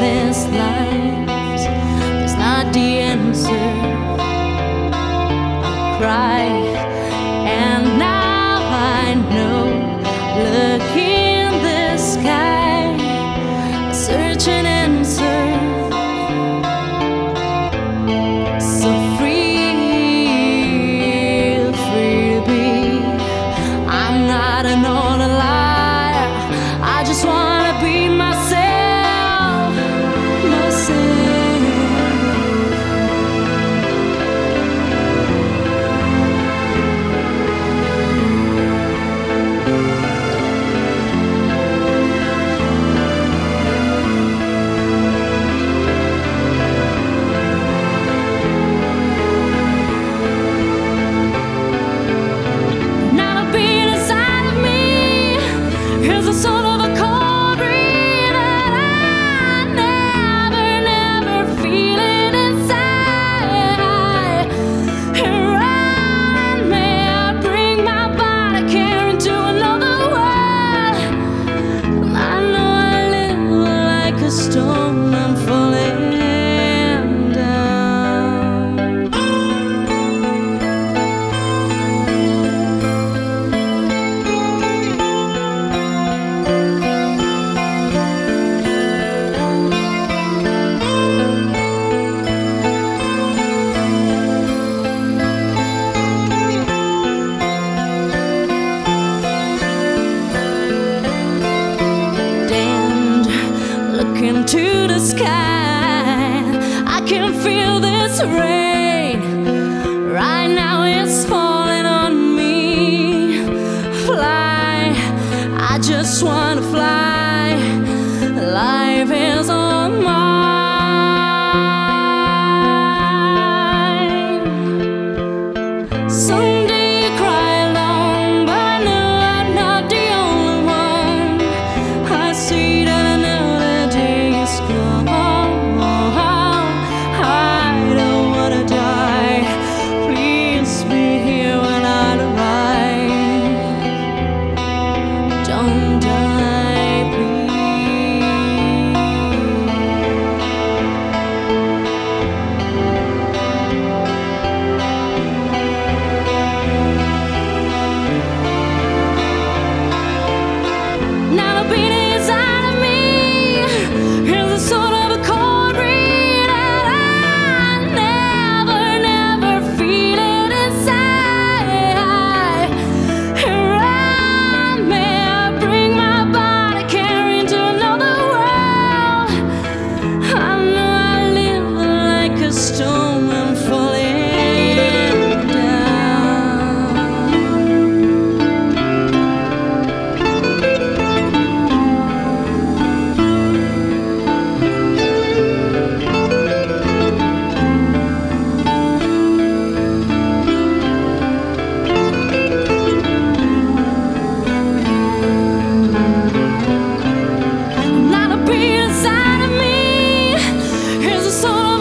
past lives is not the answer. I cry, and now I know. Look in the sky, search an answer. So free to be. I'm not an old liar. I just wanna be myself, myself. Storm, I'm falling down. Damned, look into the sky. I can feel this rain. Right now it's falling on me. Fly, I just wanna fly. Life is on mine. Someday you cry alone, but I know I'm not the only one. I see that another day is gone. I don't wanna die. Please be here when I arrive. Don't die, please. Now the beat inside of me is a sort of a chord reed, and I never feel it inside. Around me, I bring my body, carrying to another world. I know I live like a storm, I'm falling down. Now the beat inside of me is a sort